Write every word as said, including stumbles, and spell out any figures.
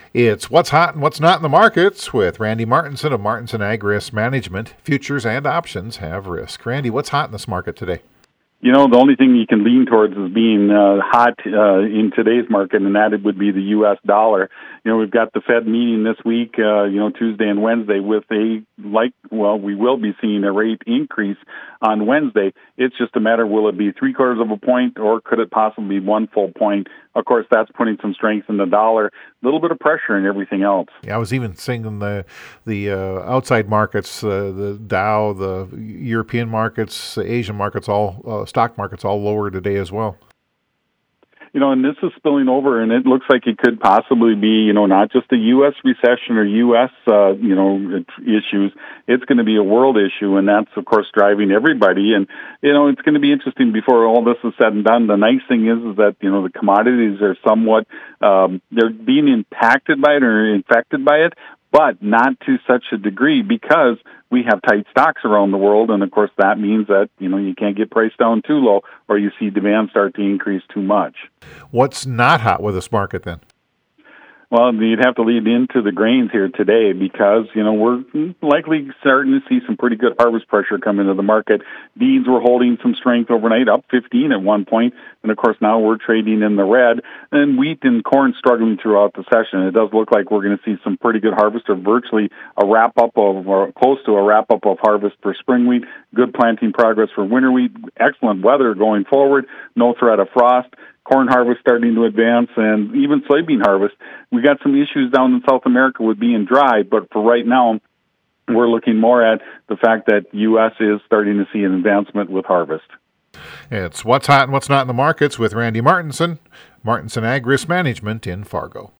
It's What's Hot and What's Not in the Markets with Randy Martinson of Martinson Ag Risk Management. Futures and options have risk. Randy, what's hot in this market today? You know, the only thing you can lean towards is being uh, hot uh, in today's market, and that would be the U S dollar. You know, we've got the Fed meeting this week, uh, you know, Tuesday and Wednesday with a, like, well, we will be seeing a rate increase on Wednesday. It's just a matter, will it be three quarters of a point or could it possibly be one full point? Of course, that's putting some strength in the dollar, a little bit of pressure in everything else. Yeah, I was even seeing the the uh, outside markets, uh, the Dow, the European markets, the Asian markets, all uh, stock markets all lower today as well. You know, and this is spilling over, and it looks like it could possibly be, you know, not just a U S recession or U S, uh, you know, issues. It's going to be a world issue, and that's, of course, driving everybody. And, you know, it's going to be interesting before all this is said and done. The nice thing is, is that, you know, the commodities are somewhat, um, they're being impacted by it or infected by it, but not to such a degree because we have tight stocks around the world, and of course that means that, you know, you can't get priced down too low or you see demand start to increase too much. What's not hot with this market then? Well, you'd have to lead into the grains here today because, you know, we're likely starting to see some pretty good harvest pressure come into the market. Beans were holding some strength overnight, up fifteen at one point, and of course now we're trading in the red. And wheat and corn struggling throughout the session. It does look like we're going to see some pretty good harvest, or virtually a wrap-up of, or close to a wrap-up of harvest for spring wheat. Good planting progress for winter wheat. Excellent weather going forward. No threat of frost. Corn harvest starting to advance, and even soybean harvest. We got some issues down in South America with being dry, but for right now, we're looking more at the fact that U S is starting to see an advancement with harvest. It's What's Hot and What's Not in the Markets with Randy Martinson, Martinson Ag Risk Management in Fargo.